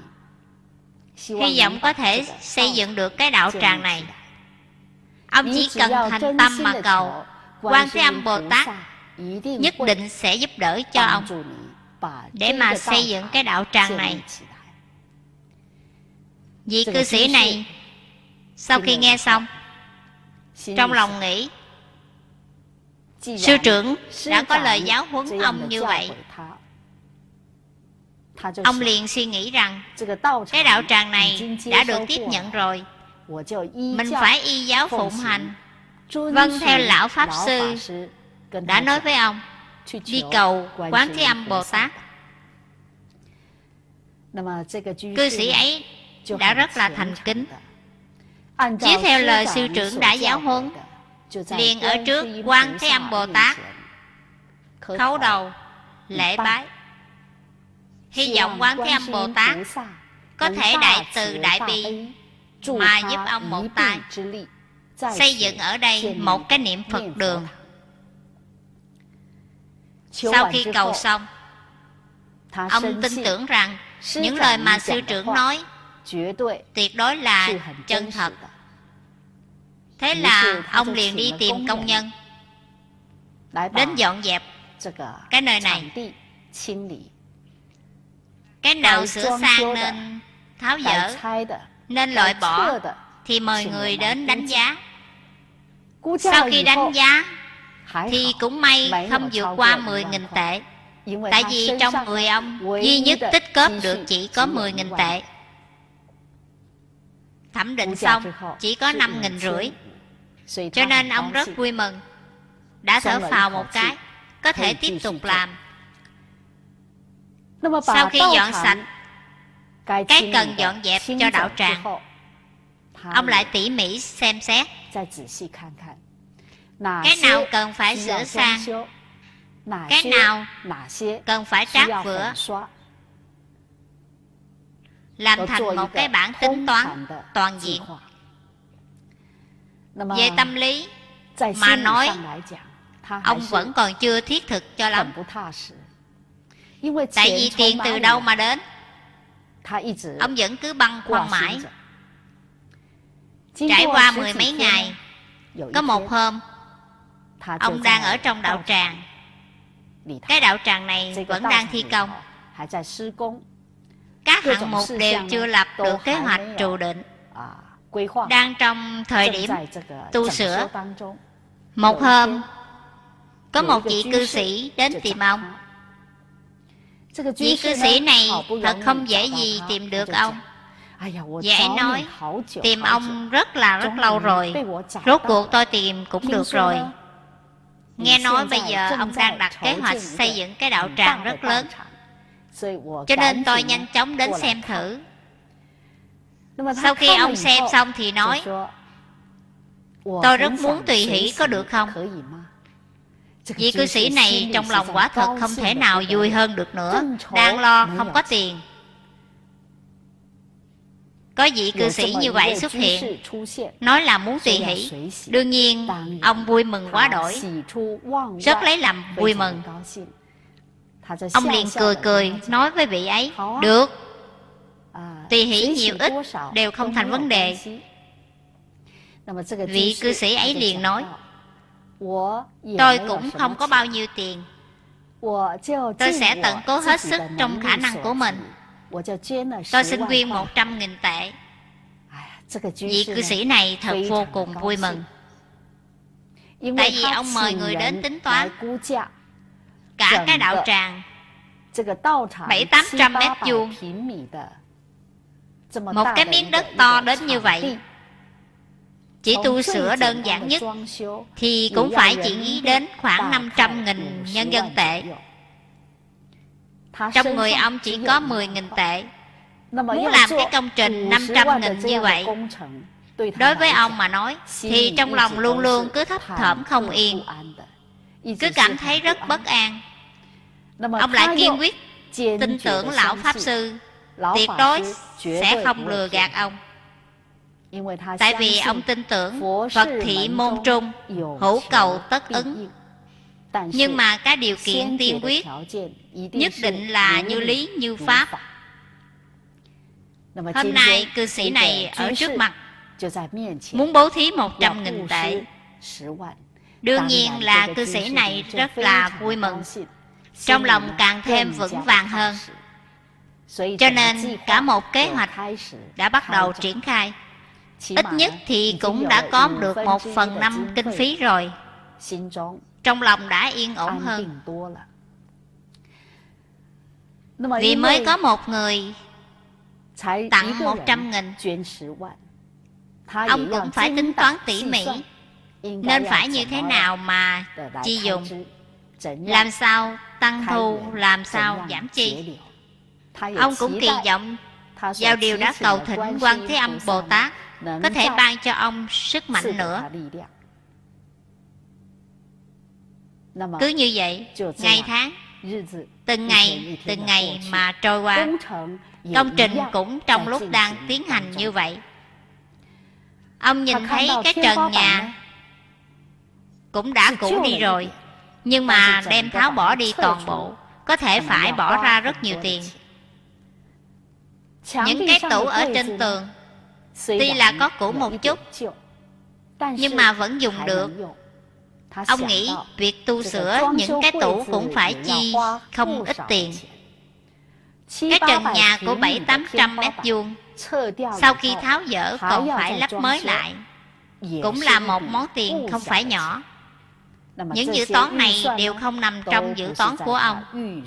hy vọng có thể xây dựng được cái đạo tràng này. Ông chỉ cần thành tâm mà cầu, Quan Thế Âm Bồ Tát nhất định sẽ giúp đỡ cho ông để mà xây dựng cái đạo tràng này. Vị cư sĩ này sau khi nghe xong, trong lòng nghĩ, sư trưởng đã có lời giáo huấn ông như vậy. Ông liền suy nghĩ rằng cái đạo tràng này đã được tiếp nhận rồi, mình phải y giáo phụng hành, vâng theo Lão Pháp Sư đã nói với ông, đi cầu Quán Thế Âm Bồ Tát. Cư sĩ ấy đã rất là thành kính, chiếu theo lời sư trưởng đã giáo huấn, liền ở trước Quan Thế Âm Bồ Tát khấu đầu lễ bái, hy vọng Quan Thế Âm Bồ Tát có thể đại từ đại bi mà giúp ông một tay xây dựng ở đây một cái niệm Phật đường. Sau khi cầu xong, ông tin tưởng rằng những lời mà sư trưởng nói tuyệt đối là chân thật. Thế là ông liền đi tìm công nhân đến dọn dẹp cái nơi này. Cái nào sửa sang nên tháo dỡ, nên loại bỏ thì mời người đến đánh giá. Sau khi đánh giá thì cũng may không vượt qua mười nghìn tệ, tại vì trong người ông duy nhất tích góp được chỉ có mười nghìn tệ. Thẩm định xong chỉ có năm nghìn rưỡi, cho nên ông rất vui mừng, đã thở phào một cái, có thể tiếp tục làm. Sau khi dọn sạch cái cần dọn dẹp cho đạo tràng, ông lại tỉ mỉ xem xét cái nào cần phải sửa sang, cái nào cần phải trát vữa, làm thành một cái bản tính toán toàn diện. Về tâm lý mà nói, ông vẫn còn chưa thiết thực cho lắm. Tại vì tiền từ đâu mà đến, ông vẫn cứ băn khoăn mãi. Trải qua mười mấy ngày, có một hôm ông đang ở trong đạo tràng. Cái đạo tràng này vẫn đang thi công, các hạng mục đều chưa lập được kế hoạch trụ định, đang trong thời điểm tu sửa. Một hôm, có một vị cư sĩ đến tìm ông. Vị cư sĩ này thật không dễ gì tìm được ông. Vậy anh nói, tìm ông rất là rất lâu rồi, rốt cuộc tôi tìm cũng được rồi. Nghe nói bây giờ ông đang đặt kế hoạch xây dựng cái đạo tràng rất lớn, cho nên tôi nhanh chóng đến xem thử. Sau khi ông xem xong thì nói, tôi rất muốn tùy hỷ có được không? Vị cư sĩ này trong lòng quả thật không thể nào vui hơn được nữa. Đang lo không có tiền. Có vị cư sĩ như vậy xuất hiện, nói là muốn tùy hỷ. Đương nhiên ông vui mừng quá đổi, rất lấy làm vui mừng. Ông liền cười cười nói với vị ấy, được, tùy hỷ nhiều ít đều không thành vấn đề. Vị cư sĩ ấy liền nói, tôi cũng không có bao nhiêu tiền, tôi sẽ tận cố hết sức trong khả năng của mình. Tôi xin quyên một trăm nghìn tệ. Vị cư sĩ này thật vô cùng vui mừng. Tại vì ông mời người đến tính toán cả cái đạo tràng bảy tám trăm mét vuông, một cái miếng đất to đến như vậy, chỉ tu sửa đơn giản nhất thì cũng phải chỉ đến khoảng năm trăm nghìn nhân dân tệ. Trong người ông chỉ có mười nghìn tệ. Muốn làm cái công trình năm trăm nghìn như vậy, đối với ông mà nói thì trong lòng luôn luôn cứ thấp thỏm không yên, cứ cảm thấy rất bất an. Ông lại kiên quyết tin tưởng lão Pháp Sư tuyệt đối sẽ không lừa gạt ông. Tại vì ông tin tưởng Phật thị môn trung, hữu cầu tất ứng. Nhưng mà cái điều kiện tiên quyết nhất định là như lý như pháp. Hôm nay cư sĩ này ở trước mặt muốn bố thí một trăm nghìn tệ. Đương nhiên là cư sĩ này rất là vui mừng, trong lòng càng thêm vững vàng hơn. Cho nên cả một kế hoạch đã bắt đầu triển khai. Ít nhất thì cũng đã có được một phần năm kinh phí rồi. Trong lòng đã yên ổn hơn. Vì mới có một người tặng một trăm nghìn, ông cũng phải tính toán tỉ mỉ nên phải như thế nào mà chi dùng, làm sao tăng thu, làm sao giảm chi. Ông cũng kỳ vọng vào điều đã cầu thỉnh Quan Thế Âm Bồ Tát có thể ban cho ông sức mạnh nữa. Cứ như vậy, ngày tháng từng ngày từng ngày mà trôi qua. Công trình cũng trong lúc đang tiến hành như vậy. Ông nhìn thấy cái trần nhà cũng đã cũ đi rồi, nhưng mà đem tháo bỏ đi toàn bộ có thể phải bỏ ra rất nhiều tiền. Những cái tủ ở trên tường tuy là có cũ một chút, nhưng mà vẫn dùng được. Ông nghĩ việc tu sửa những cái tủ cũng phải chi không ít tiền. Cái trần nhà của bảy tám trăm mét vuông sau khi tháo dỡ còn phải lắp mới lại, cũng là một món tiền không phải nhỏ. Những dự toán này đều không nằm trong dự toán của ông,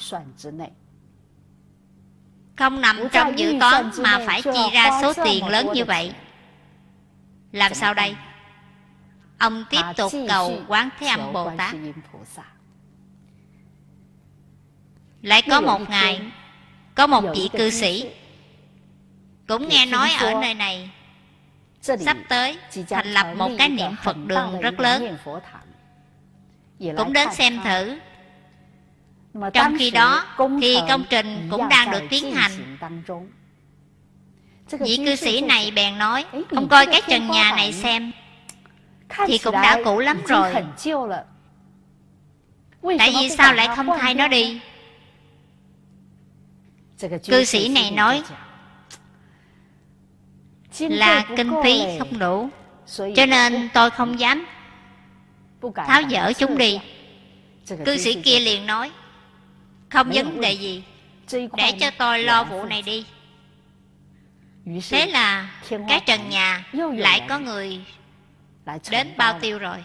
không nằm trong dự toán mà phải chi ra số tiền lớn như vậy. Làm sao đây? Ông tiếp tục cầu Quán Thế Âm Bồ Tát. Lại có một ngày, có một vị cư sĩ cũng nghe nói ở nơi này sắp tới thành lập một cái niệm Phật đường rất lớn, cũng đến xem thử. Trong khi đó thì công trình cũng đang được tiến hành. Vị cư sĩ này bèn nói, ông coi cái trần nhà này xem thì cũng đã cũ lắm rồi, tại vì sao lại không thay nó đi? Cư sĩ này nói là kinh phí không đủ, cho nên tôi không dám tháo dỡ chúng đi. Cư sĩ kia liền nói, không vấn đề gì, để cho tôi lo vụ này đi. Thế là cái trần nhà lại có người đến bao tiêu rồi.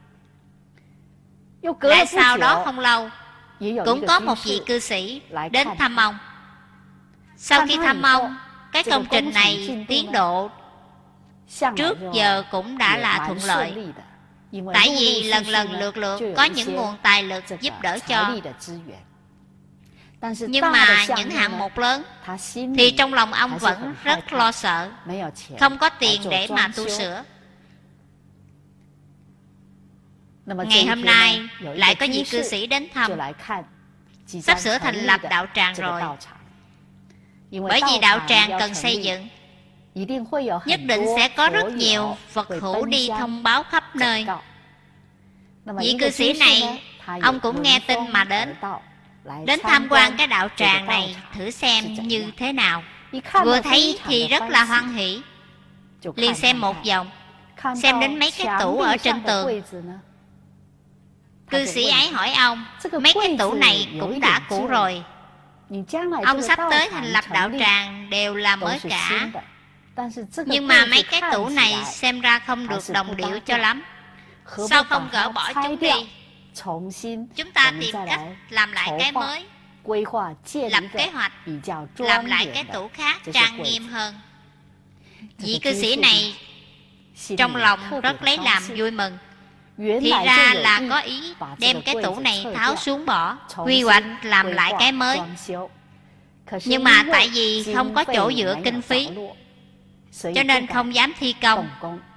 Lại sau đó không lâu, cũng có một vị cư sĩ đến thăm ông. Sau khi thăm ông, cái công trình này tiến độ trước giờ cũng đã là thuận lợi, tại vì lần lần lượt lượt có những nguồn tài lực giúp đỡ cho. Nhưng mà những hạng mục lớn thì trong lòng ông vẫn rất lo sợ, không có tiền để mà tu sửa. Ngày hôm nay lại có vị cư sĩ đến thăm, sắp sửa thành lập đạo tràng rồi. Bởi vì đạo tràng cần xây dựng, nhất định sẽ có rất nhiều Phật hữu đi thông báo khắp nơi. Vị cư sĩ này, ông cũng nghe tin mà đến, đến tham quan cái đạo tràng này thử xem như thế nào. Vừa thấy thì rất là hoan hỷ, liền xem một vòng, xem đến mấy cái tủ ở trên tường. Cư sĩ ấy hỏi ông, mấy cái tủ này cũng đã cũ rồi, ông sắp tới thành lập đạo tràng đều là mới cả, nhưng mà mấy cái tủ này xem ra không được đồng điệu cho lắm, sao không gỡ bỏ chúng đi, chúng ta tìm cách làm lại cái mới, lập kế hoạch làm lại cái tủ khác trang nghiêm hơn. Vị cư sĩ này trong lòng rất lấy làm vui mừng, thì ra là có ý đem cái tủ này tháo xuống bỏ, quy hoạch làm lại cái mới. Nhưng mà tại vì không có chỗ dựa kinh phí, cho nên không dám thi công.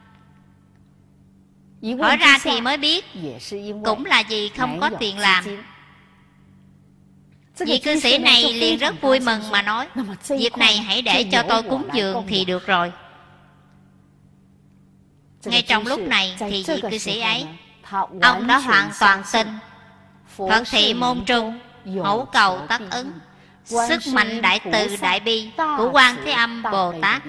Hỏi ra thì mới biết, cũng là vì không có tiền làm. Vị cư sĩ này liền rất vui mừng mà nói, việc này hãy để cho tôi cúng dường thì được rồi. Ngay trong lúc này thì vị cư sĩ ấy, ông đã hoàn toàn tin Phật thị môn trung, hữu cầu tất ứng, sức mạnh đại từ đại bi của Quan Thế Âm Bồ Tát.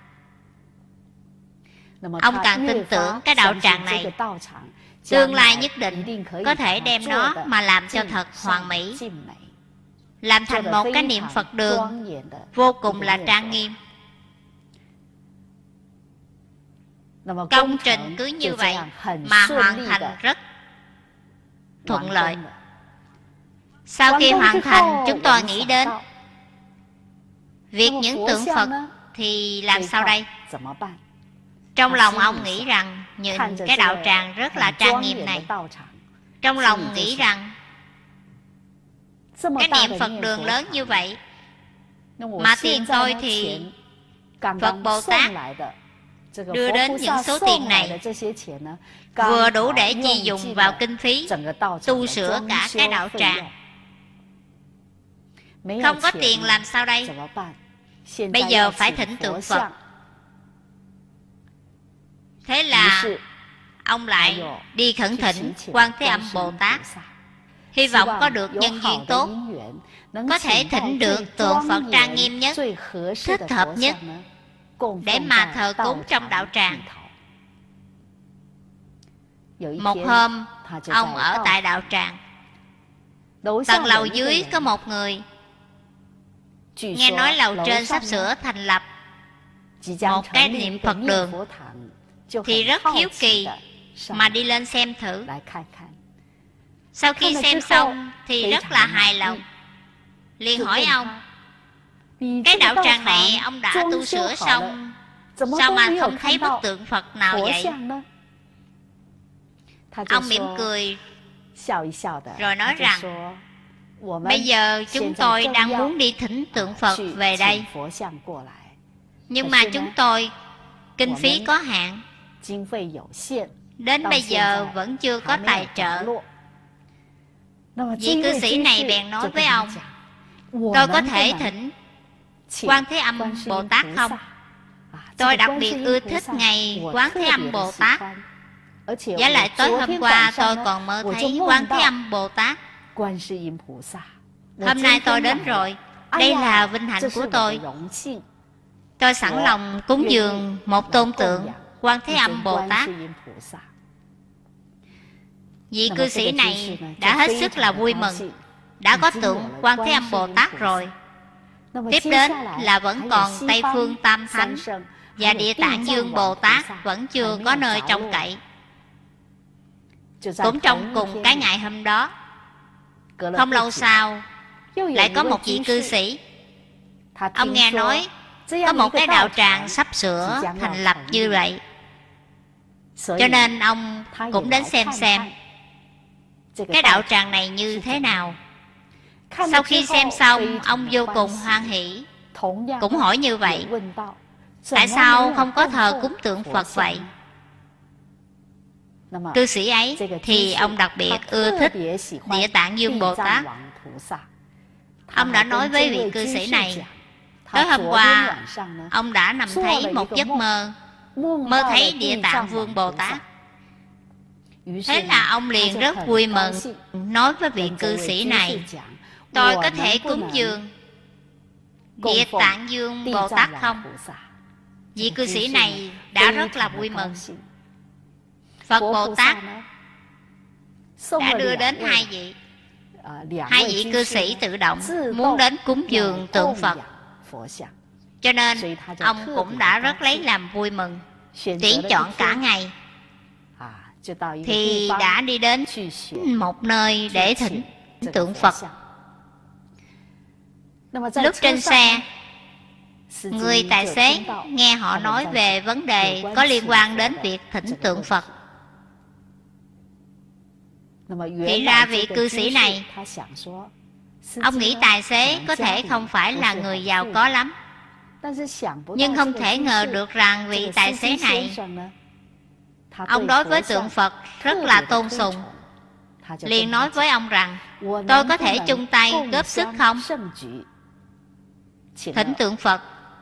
Ông càng tin tưởng cái đạo tràng này, tương lai nhất định có thể đem nó mà làm cho thật hoàn mỹ, làm thành một cái niệm Phật đường vô cùng là trang nghiêm. Công trình cứ như vậy mà hoàn thành rất thuận lợi. Sau khi hoàn thành, chúng tôi nghĩ đến việc những tượng Phật thì làm sao đây? Trong lòng ông nghĩ rằng, nhìn cái đạo tràng rất là trang nghiêm này, trong lòng nghĩ rằng cái niệm Phật đường lớn như vậy, mà tiền tôi thì Phật Bồ Tát đưa đến những số tiền này vừa đủ để chi dùng vào kinh phí tu sửa cả cái đạo tràng. Không có tiền làm sao đây? Bây giờ phải thỉnh tượng Phật. Thế là ông lại đi khẩn thỉnh Quan Thế Âm Bồ Tát, hy vọng có được nhân duyên tốt, có thể thỉnh được tượng Phật trang nghiêm nhất, thích hợp nhất để mà thờ cúng trong đạo tràng. Một hôm, ông ở tại đạo tràng, tầng lầu dưới có một người nghe nói lầu trên sắp sửa thành lập một cái niệm Phật đường, thì rất hiếu kỳ mà đi lên xem thử. Sau khi xem xong thì rất là hài lòng, liền hỏi ông, cái đạo tràng này ông đã tu sửa xong, sao mà không thấy bức tượng Phật nào vậy? Ông mỉm cười rồi nói rằng, bây giờ chúng tôi đang muốn đi thỉnh tượng Phật về đây, nhưng mà chúng tôi kinh phí có hạn, đến bây giờ vẫn chưa có tài trợ. Vị cư sĩ này bèn nói với ông, tôi có thể thỉnh Quan Thế Âm Bồ Tát không? Tôi đặc biệt ưa thích ngày Quán Thế Âm Bồ Tát. Với lại tối hôm qua tôi còn mơ thấy Quan Thế Âm Bồ Tát. Hôm nay tôi đến rồi, đây là vinh hạnh của tôi. Tôi sẵn lòng cúng dường một tôn tượng Quan Thế Âm Bồ Tát. Vị cư sĩ này đã hết sức là vui mừng, đã có tượng Quan Thế Âm Bồ Tát rồi. Tiếp đến là vẫn còn Tây Phương Tam Thánh và Địa Tạng Dương Bồ Tát vẫn chưa có nơi trông cậy. Cũng trong cùng cái ngày hôm đó, không lâu sau lại có một vị cư sĩ, ông nghe nói có một cái đạo tràng sắp sửa thành lập như vậy, cho nên ông cũng đến xem xem cái đạo tràng này như thế nào. Sau khi xem xong, ông vô cùng hoan hỷ, cũng hỏi như vậy, tại sao không có thờ cúng tượng Phật vậy? cư sĩ ấy thì ông đặc biệt ưa thích Địa Tạng Dương Bồ Tát. Ông đã nói với vị cư sĩ này, tối hôm qua ông đã nằm thấy một giấc mơ, mơ thấy Địa Tạng Vương Bồ Tát. Thế là ông liền rất vui mừng, nói với vị cư sĩ này, tôi có thể cúng dường Địa Tạng Dương Bồ Tát không? Vị cư sĩ này đã rất là vui mừng. Phật Bồ Tát đã đưa đến hai vị Hai vị cư sĩ tự động muốn đến cúng dường tượng Phật, cho nên ông cũng đã rất lấy làm vui mừng, tuyển chọn cả ngày thì đã đi đến một nơi để thỉnh tượng Phật. Lúc trên xe, người tài xế nghe họ nói về vấn đề có liên quan đến việc thỉnh tượng Phật. Thì ra vị cư sĩ này, ông nghĩ tài xế có thể không phải là người giàu có lắm, nhưng không thể ngờ được rằng vị tài xế này, ông đối với tượng Phật rất là tôn sùng. Liền nói với ông rằng, tôi có thể chung tay góp sức không? Thỉnh tượng Phật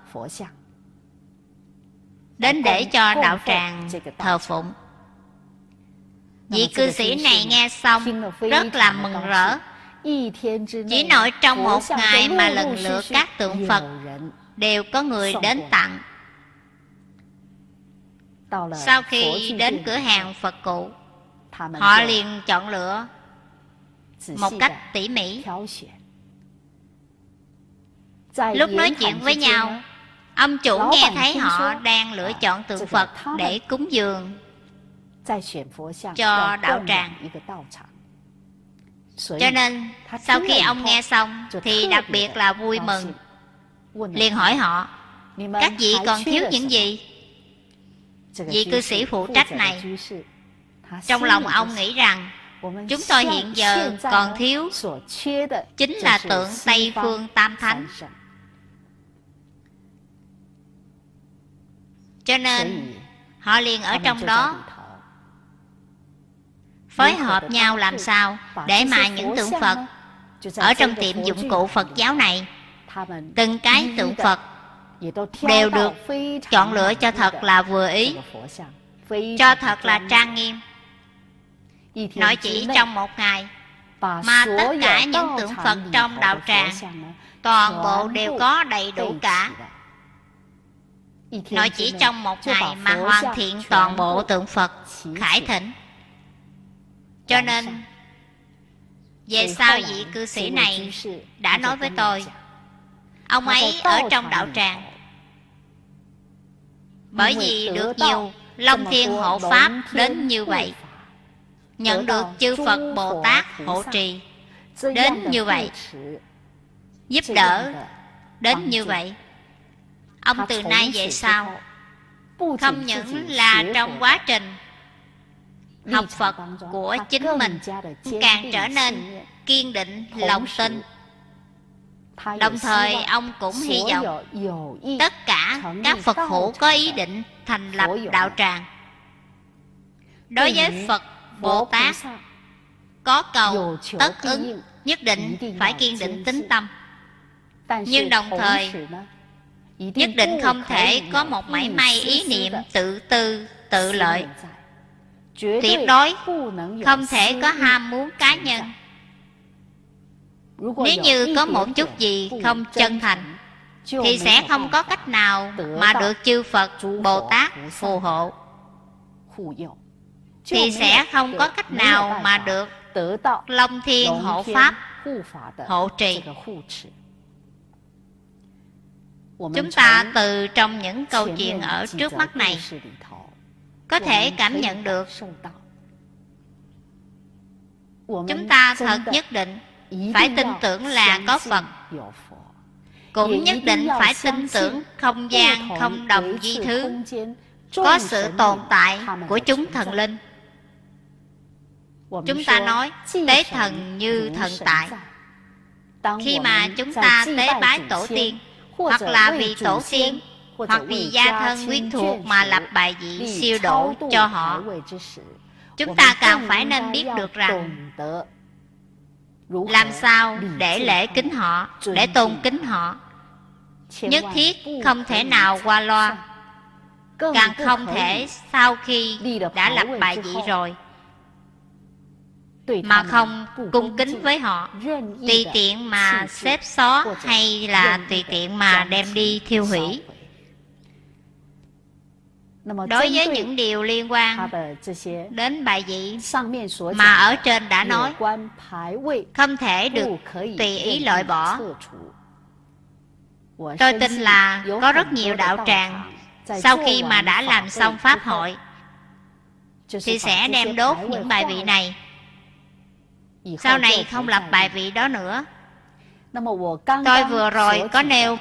đến để cho đạo tràng thờ phụng. Vị cư sĩ này nghe xong rất là mừng rỡ. Chỉ nội trong một ngày mà lần lượt các tượng Phật đều có người đến tặng. Sau khi đến cửa hàng Phật cụ, họ liền chọn lựa một cách tỉ mỉ. Lúc nói chuyện với nhau, ông chủ nghe thấy họ đang lựa chọn tượng Phật để cúng dường cho đạo tràng. Cho nên sau khi ông nghe xong thì đặc biệt là vui mừng, liền hỏi họ, các vị còn thiếu những gì? Vị cư sĩ phụ trách này, trong lòng ông nghĩ rằng, chúng tôi hiện giờ còn thiếu chính là tượng Tây Phương Tam Thánh. Cho nên họ liền ở trong đó phối hợp nhau làm sao để mà những tượng Phật ở trong tiệm dụng cụ Phật giáo này, từng cái tượng Phật đều được chọn lựa cho thật là vừa ý, cho thật là trang nghiêm. Nói chỉ trong một ngày mà tất cả những tượng Phật trong đạo tràng toàn bộ đều có đầy đủ cả. Nói chỉ trong một ngày mà hoàn thiện toàn bộ tượng Phật khải thỉnh. Cho nên về sau vị cư sĩ này đã nói với tôi, ông ấy ở trong đạo tràng, bởi vì được nhiều Long Thiên hộ Pháp đến như vậy, nhận được chư Phật Bồ Tát hộ trì đến như vậy, giúp đỡ đến như vậy, ông từ nay về sau không những là trong quá trình học Phật của chính mình càng trở nên kiên định lòng tin. Đồng thời ông cũng hy vọng tất cả các Phật phụ có ý định thành lập đạo tràng, đối với Phật Bồ Tát có cầu tất ứng, nhất định phải kiên định tín tâm. Nhưng đồng thời nhất định không thể có một mảy may ý niệm tự tư tự lợi, tuyệt đối không thể có ham muốn cá nhân. Nếu như có một chút gì không chân thành thì sẽ không có cách nào mà được chư Phật Bồ Tát phù hộ, thì sẽ không có cách nào mà được Long Thiên hộ Pháp hộ trì. Chúng ta từ trong những câu chuyện ở trước mắt này có thể cảm nhận được, chúng ta thật nhất định phải tin tưởng là có Phật, cũng nhất định phải tin tưởng không gian không đồng duy thứ, có sự tồn tại của chúng thần linh. Chúng ta nói tế thần như thần tại. Khi mà chúng ta tế bái tổ tiên, hoặc là vì tổ tiên, hoặc vì gia thân quyến thuộc mà lập bài vị siêu độ cho họ, Chúng ta càng phải nên biết được rằng làm sao để lễ kính họ, để tôn kính họ. Nhất thiết không thể nào qua loa, càng không thể sau khi đã lập bài vị rồi mà không cung kính với họ, tùy tiện mà xếp xó hay là tùy tiện mà đem đi thiêu hủy. Đối với những điều liên quan đến bài vị mà ở trên đã nói, không thể được tùy ý loại bỏ. Tôi tin là có rất nhiều đạo tràng sau khi mà đã làm xong pháp hội thì sẽ đem đốt những bài vị này, sau này không lập bài vị đó nữa. Tôi vừa rồi có nêu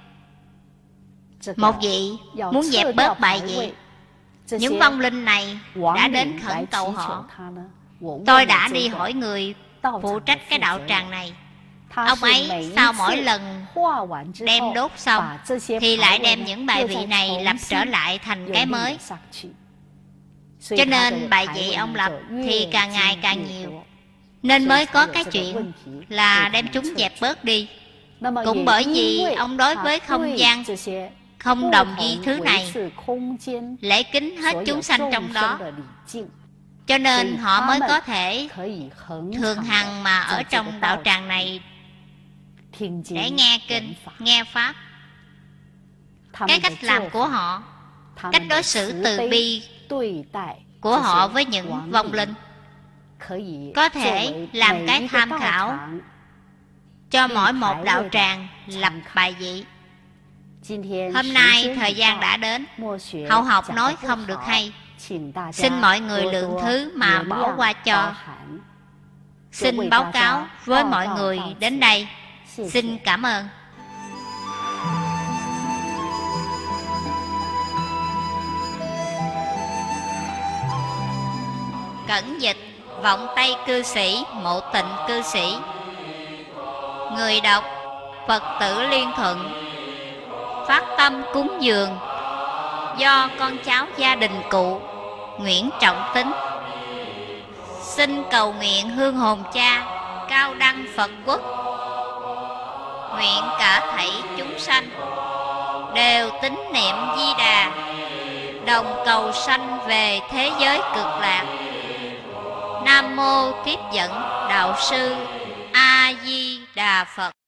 một vị muốn dẹp bớt bài vị. Những vong linh này đã đến khẩn cầu họ. Tôi đã đi hỏi người phụ trách cái đạo tràng này. Ông ấy sau mỗi lần đem đốt xong thì lại đem những bài vị này lập trở lại thành cái mới. Cho nên bài vị ông lập thì càng ngày càng nhiều, nên mới có cái chuyện là đem chúng dẹp bớt đi. Cũng bởi vì ông đối với không gian không đồng duy thứ này, lễ kính hết chúng sanh trong đó, cho nên họ mới có thể thường hằng mà ở trong đạo tràng này để nghe kinh, nghe pháp. Cái cách làm của họ, cách đối xử từ bi của họ với những vong linh có thể làm cái tham khảo cho mỗi một đạo tràng lập bài vị. Hôm nay thời gian đã đến, hậu học nói không được hay, xin mọi người lượng thứ mà bỏ qua cho. Xin báo cáo với mọi người đến đây. Xin cảm ơn. Cẩn dịch vọng Tây cư sĩ, Mộ Tịnh cư sĩ. Người đọc Phật tử Liên Thuận. Phát tâm cúng dường do con cháu gia đình cụ Nguyễn Trọng Tính. Xin cầu nguyện hương hồn cha cao đăng Phật quốc, nguyện cả thảy chúng sanh đều tín niệm Di Đà, đồng cầu sanh về thế giới cực lạc. Nam mô Tiếp Dẫn Đạo Sư A Di Đà Phật.